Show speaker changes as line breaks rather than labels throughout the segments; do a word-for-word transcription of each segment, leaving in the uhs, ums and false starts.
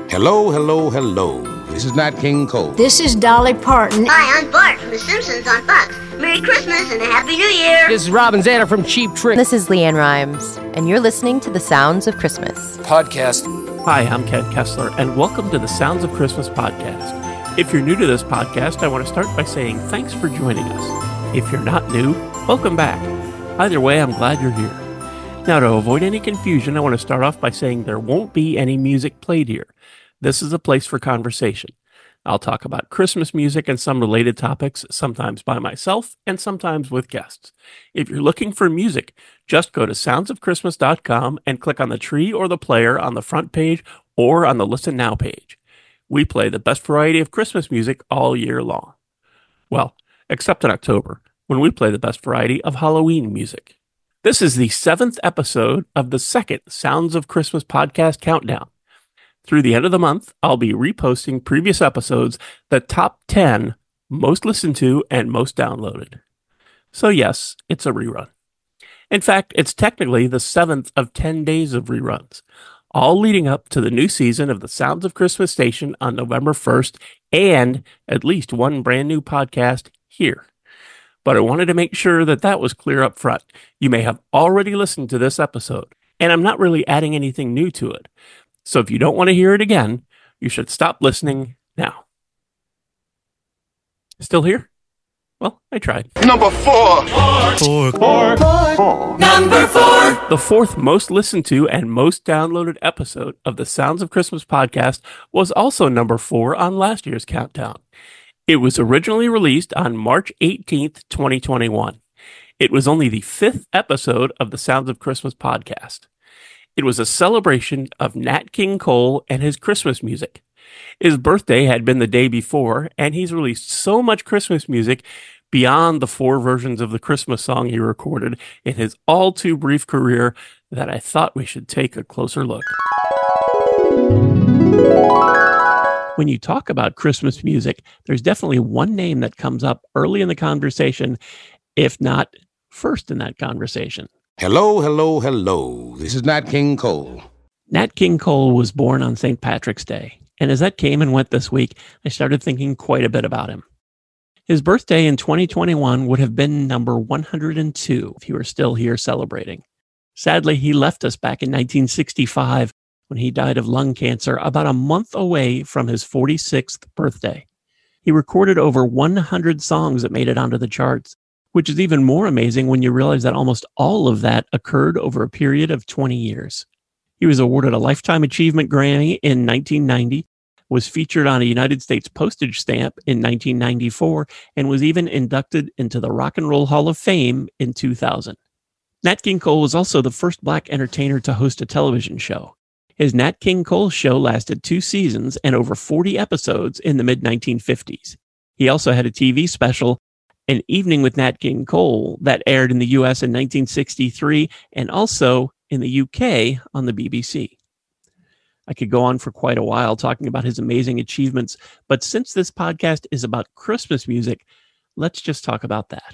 Hello, hello, hello. This is Nat King Cole.
This is Dolly Parton.
Hi, I'm Bart from The Simpsons on Fox. Merry Christmas and a Happy New Year.
This is Robin Zander from Cheap Trick.
This is Leanne Rhymes, and you're listening to The Sounds of Christmas
podcast.
Hi, I'm Ken Kessler, and welcome to the Sounds of Christmas podcast. If you're new to this podcast, I want to start by saying thanks for joining us. If you're not new, welcome back. Either way, I'm glad you're here. Now, to avoid any confusion, I want to start off by saying there won't be any music played here. This is a place for conversation. I'll talk about Christmas music and some related topics, sometimes by myself and sometimes with guests. If you're looking for music, just go to sounds of christmas dot com and click on the tree or the player on the front page or on the Listen Now page. We play the best variety of Christmas music all year long. Well, except in October, when we play the best variety of Halloween music. This is the seventh episode of the second Sounds of Christmas podcast countdown. Through the end of the month, I'll be reposting previous episodes, the top ten most listened to and most downloaded. So yes, it's a rerun. In fact, it's technically the seventh of ten days of reruns, all leading up to the new season of the Sounds of Christmas station on November first, and at least one brand new podcast here. But I wanted to make sure that that was clear up front. You may have already listened to this episode, and I'm not really adding anything new to it. So if you don't want to hear it again, you should stop listening now. Still here? Well, I tried.
Number four.
Four. Four. Four. Four. Number four.
The fourth most listened to and most downloaded episode of the Sounds of Christmas podcast was also number four on last year's countdown. It was originally released on March eighteenth, twenty twenty-one. It was only the fifth episode of the Sounds of Christmas podcast. It was a celebration of Nat King Cole and his Christmas music. His birthday had been the day before, and he's released so much Christmas music beyond the four versions of the Christmas song he recorded in his all-too-brief career that I thought we should take a closer look. When you talk about Christmas music, there's definitely one name that comes up early in the conversation, if not first in that conversation.
Hello, hello, hello. This is Nat King Cole.
Nat King Cole was born on Saint Patrick's Day, and as that came and went this week, I started thinking quite a bit about him. His birthday in twenty twenty-one would have been number one hundred two if he were still here celebrating. Sadly, he left us back in nineteen sixty-five when he died of lung cancer about a month away from his forty-sixth birthday. He recorded over one hundred songs that made it onto the charts, which is even more amazing when you realize that almost all of that occurred over a period of twenty years. He was awarded a Lifetime Achievement Grammy in nineteen ninety, was featured on a United States postage stamp in nineteen ninety-four, and was even inducted into the Rock and Roll Hall of Fame in two thousand. Nat King Cole was also the first black entertainer to host a television show. His Nat King Cole show lasted two seasons and over forty episodes in the mid nineteen fifties. He also had a T V special, An Evening with Nat King Cole, that aired in the U S in nineteen sixty-three and also in the U K on the B B C. I could go on for quite a while talking about his amazing achievements, but since this podcast is about Christmas music, let's just talk about that.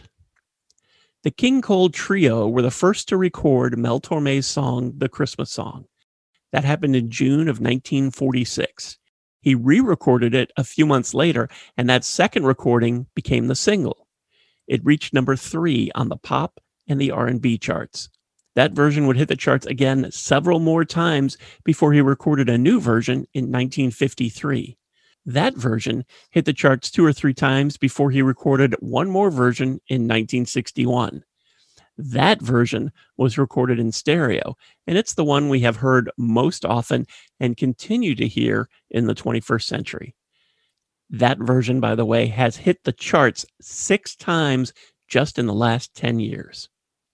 The King Cole Trio were the first to record Mel Torme's song, The Christmas Song. That happened in June of nineteen forty-six. He re-recorded it a few months later, and that second recording became the single. It reached number three on the pop and the R and B charts. That version would hit the charts again several more times before he recorded a new version in nineteen fifty-three. That version hit the charts two or three times before he recorded one more version in nineteen sixty-one. That version was recorded in stereo, and it's the one we have heard most often and continue to hear in the twenty-first century. That version, by the way, has hit the charts six times just in the last ten years.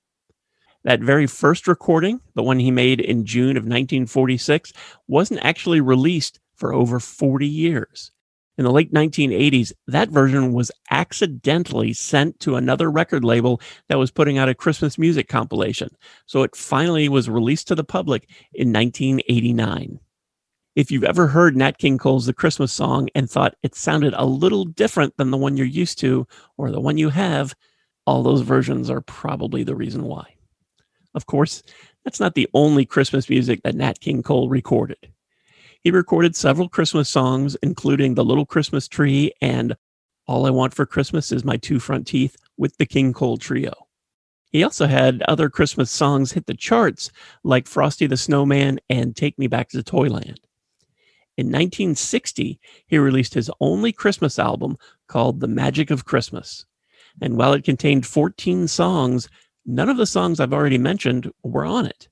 That very first recording, the one he made in June of nineteen forty-six, wasn't actually released for over forty years. In the late nineteen eighties, that version was accidentally sent to another record label that was putting out a Christmas music compilation, so it finally was released to the public in nineteen eighty-nine. If you've ever heard Nat King Cole's The Christmas Song and thought it sounded a little different than the one you're used to or the one you have, all those versions are probably the reason why. Of course, that's not the only Christmas music that Nat King Cole recorded. He recorded several Christmas songs, including The Little Christmas Tree and All I Want for Christmas Is My Two Front Teeth with the King Cole Trio. He also had other Christmas songs hit the charts, like Frosty the Snowman and Take Me Back to Toyland. In nineteen sixty, he released his only Christmas album called The Magic of Christmas. And while it contained fourteen songs, none of the songs I've already mentioned were on it.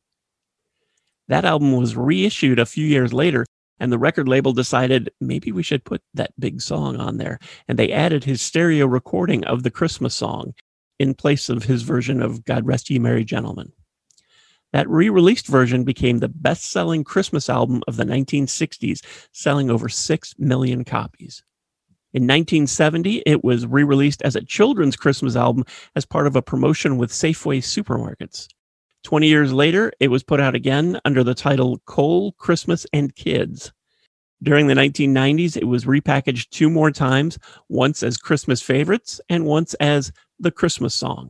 That album was reissued a few years later, and the record label decided maybe we should put that big song on there. And they added his stereo recording of the Christmas song in place of his version of God Rest Ye Merry Gentlemen. That re-released version became the best-selling Christmas album of the nineteen sixties, selling over six million copies. In nineteen seventy, it was re-released as a children's Christmas album as part of a promotion with Safeway supermarkets. Twenty years later, it was put out again under the title Cole, Christmas, and Kids. During the nineteen nineties, it was repackaged two more times, once as Christmas Favorites and once as The Christmas Song.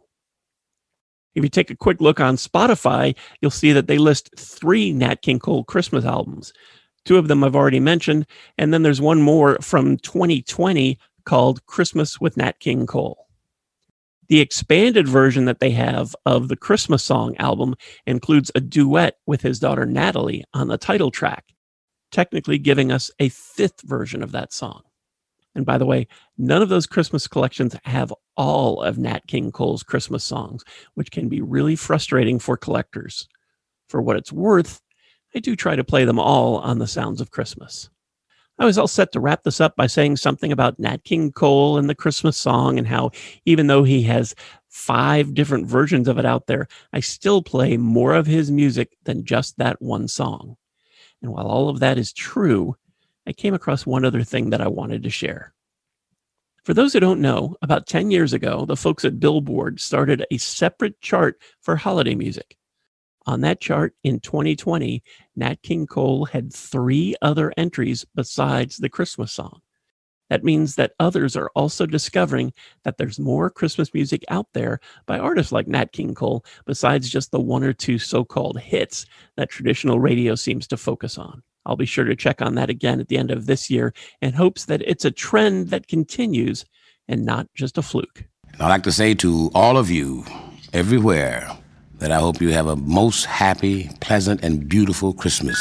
If you take a quick look on Spotify, you'll see that they list three Nat King Cole Christmas albums. Two of them I've already mentioned, and then there's one more from twenty twenty called Christmas with Nat King Cole. The expanded version that they have of the Christmas Song album includes a duet with his daughter Natalie on the title track, technically giving us a fifth version of that song. And by the way, none of those Christmas collections have all of Nat King Cole's Christmas songs, which can be really frustrating for collectors. For what it's worth, I do try to play them all on the Sounds of Christmas. I was all set to wrap this up by saying something about Nat King Cole and the Christmas song and how even though he has five different versions of it out there, I still play more of his music than just that one song. And while all of that is true, I came across one other thing that I wanted to share. For those who don't know, about ten years ago, the folks at Billboard started a separate chart for holiday music. On that chart in twenty twenty, Nat King Cole had three other entries besides the Christmas song. That means that others are also discovering that there's more Christmas music out there by artists like Nat King Cole besides just the one or two so-called hits that traditional radio seems to focus on. I'll be sure to check on that again at the end of this year in hopes that it's a trend that continues and not just a fluke.
I'd like to say to all of you everywhere that I hope you have a most happy, pleasant, and beautiful Christmas.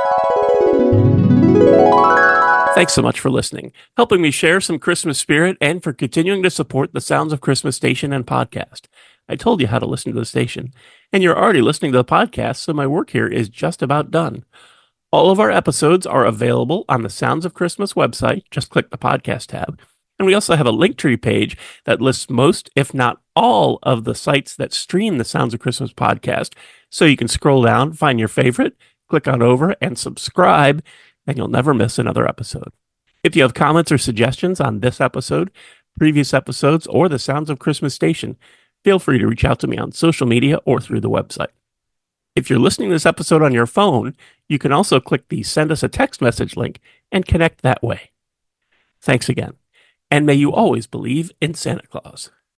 Thanks so much for listening, helping me share some Christmas spirit, and for continuing to support the Sounds of Christmas station and podcast. I told you how to listen to the station, and you're already listening to the podcast, so my work here is just about done. All of our episodes are available on the Sounds of Christmas website. Just click the podcast tab. And we also have a Linktree page that lists most, if not all, of the sites that stream the Sounds of Christmas podcast. So you can scroll down, find your favorite, click on over, and subscribe, and you'll never miss another episode. If you have comments or suggestions on this episode, previous episodes, or the Sounds of Christmas station, feel free to reach out to me on social media or through the website. If you're listening to this episode on your phone, you can also click the Send Us a Text Message link and connect that way. Thanks again, and may you always believe in Santa Claus.